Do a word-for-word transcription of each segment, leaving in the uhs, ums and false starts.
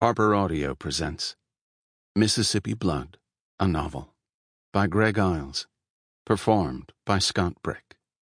Harper Audio presents Mississippi Blood, a novel, by Greg Iles, performed by Scott Brick.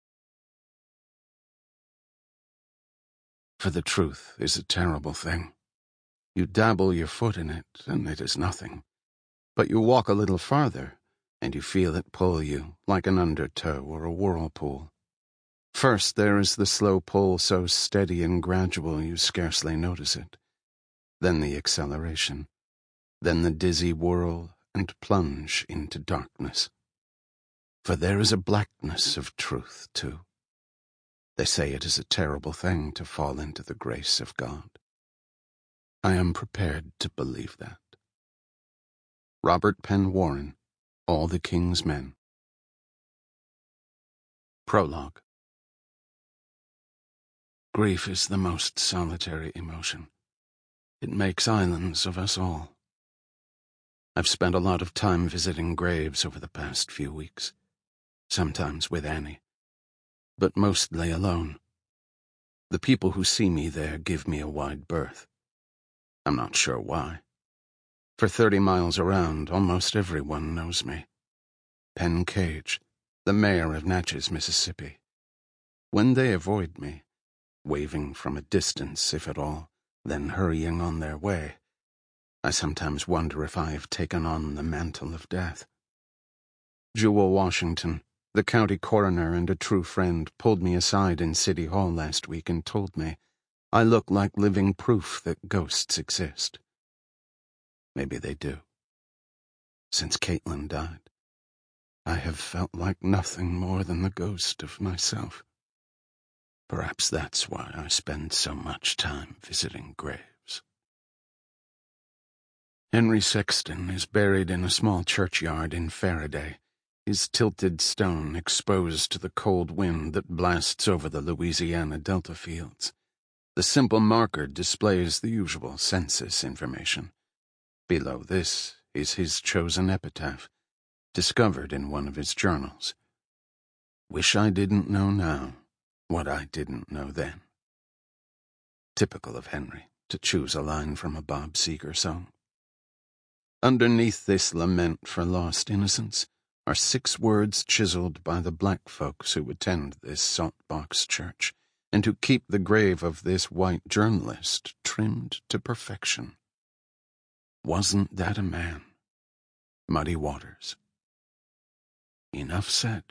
For the truth is a terrible thing. You dabble your foot in it, and it is nothing. But you walk a little farther, and you feel it pull you, like an undertow or a whirlpool. First there is the slow pull so steady and gradual you scarcely notice it. Then the acceleration, then the dizzy whirl and plunge into darkness. For there is a blackness of truth, too. They say it is a terrible thing to fall into the grace of God. I am prepared to believe that. Robert Penn Warren, All the King's Men. Prologue. Grief is the most solitary emotion. It makes islands of us all. I've spent a lot of time visiting graves over the past few weeks, sometimes with Annie, but mostly alone. The people who see me there give me a wide berth. I'm not sure why. For thirty miles around, almost everyone knows me. Penn Cage, the mayor of Natchez, Mississippi. When they avoid me, waving from a distance, if at all, then hurrying on their way, I sometimes wonder if I have taken on the mantle of death. Jewel Washington, the county coroner and a true friend, pulled me aside in City Hall last week and told me I look like living proof that ghosts exist. Maybe they do. Since Caitlin died, I have felt like nothing more than the ghost of myself. Perhaps that's why I spend so much time visiting graves. Henry Sexton is buried in a small churchyard in Faraday, his tilted stone exposed to the cold wind that blasts over the Louisiana Delta fields. The simple marker displays the usual census information. Below this is his chosen epitaph, discovered in one of his journals. Wish I didn't know now what I didn't know then. Typical of Henry to choose a line from a Bob Seger song. Underneath this lament for lost innocence are six words chiseled by the black folks who attend this saltbox church and who keep the grave of this white journalist trimmed to perfection. Wasn't that a man? Muddy Waters. Enough said.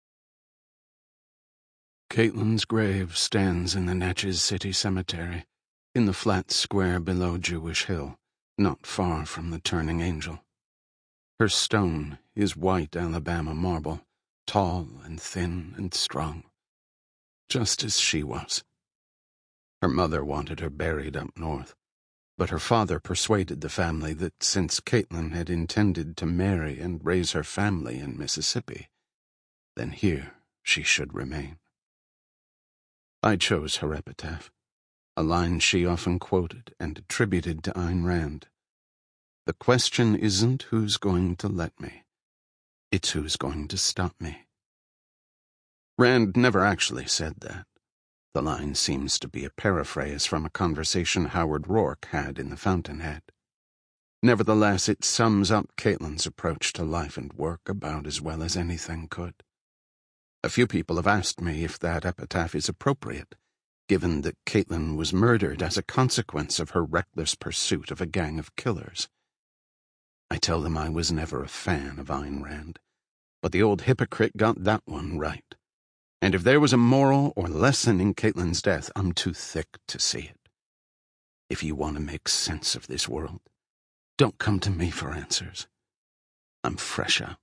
Caitlin's grave stands in the Natchez City Cemetery, in the flat square below Jewish Hill, not far from the Turning Angel. Her stone is white Alabama marble, tall and thin and strong, just as she was. Her mother wanted her buried up north, but her father persuaded the family that since Caitlin had intended to marry and raise her family in Mississippi, then here she should remain. I chose her epitaph, a line she often quoted and attributed to Ayn Rand. The question isn't who's going to let me, it's who's going to stop me. Rand never actually said that. The line seems to be a paraphrase from a conversation Howard Rourke had in the Fountainhead. Nevertheless, it sums up Caitlin's approach to life and work about as well as anything could. A few people have asked me if that epitaph is appropriate, given that Caitlin was murdered as a consequence of her reckless pursuit of a gang of killers. I tell them I was never a fan of Ayn Rand, but the old hypocrite got that one right. And if there was a moral or lesson in Caitlin's death, I'm too thick to see it. If you want to make sense of this world, don't come to me for answers. I'm fresh out.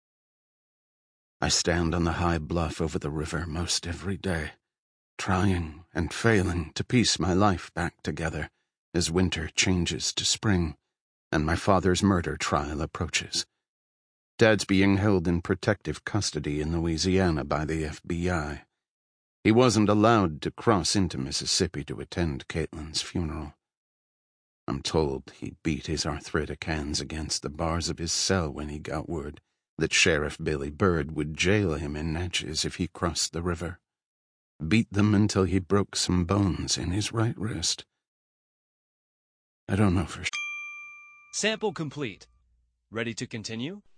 I stand on the high bluff over the river most every day, trying and failing to piece my life back together as winter changes to spring and my father's murder trial approaches. Dad's being held in protective custody in Louisiana by the F B I. He wasn't allowed to cross into Mississippi to attend Caitlin's funeral. I'm told he beat his arthritic hands against the bars of his cell when he got word that Sheriff Billy Bird would jail him in Natchez if he crossed the river. Beat them until he broke some bones in his right wrist. I don't know for sure. Sample complete. Ready to continue?